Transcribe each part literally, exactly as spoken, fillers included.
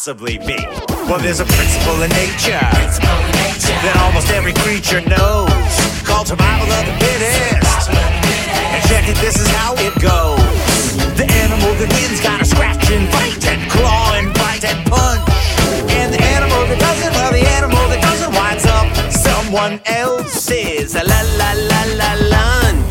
possibly be? Well, there's a principle in nature that almost every creature knows, called survival of the fittest. And check it, this is how it goes. The animal that wins gotta scratch and fight and claw and bite and punch. And the animal that doesn't, well, the animal that doesn't winds up someone else's la la la la lunch.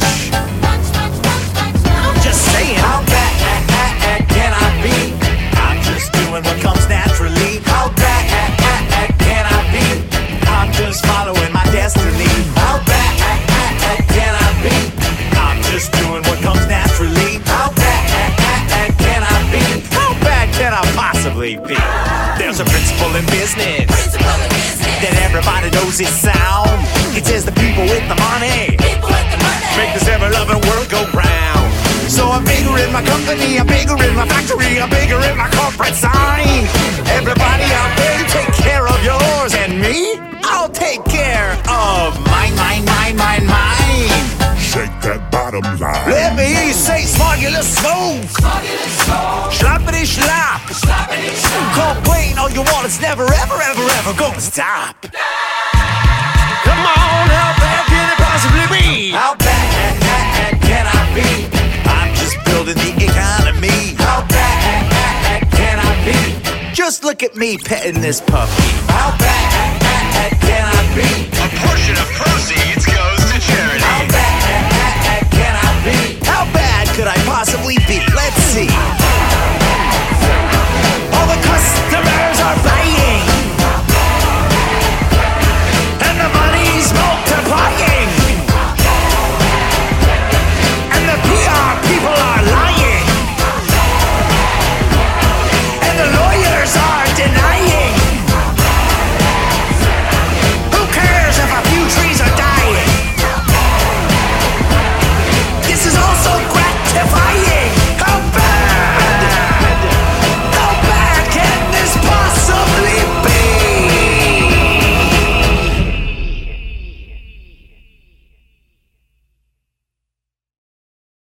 I'm just saying, how bad can I be? I'm just doing what comes naturally. How bad can I be? I'm just following my destiny. How bad can I be? I'm just doing what comes naturally. How bad can I be? How bad can I possibly be? There's a principle in business that everybody knows is sound. It says the people with the money make this ever-loving world go round. So I'm bigger in my company, I'm bigger in my factory, I'm bigger in my corporate sign. Everybody out there, take care of yours, and me, I'll take care of mine, mine, mine, mine, mine. Shake that bottom line. Let me hear you say smogula smoke. Schlappity slop. Complain all you want, it's never, ever, ever, ever gonna stop. Come on, how bad can it possibly be? How bad can I be? I'm just building the economy. How bad can I be? Just look at me petting this puppy. How bad can I be? A portion of proceeds goes to charity. How bad can I be? How bad could I possibly be? Let's see.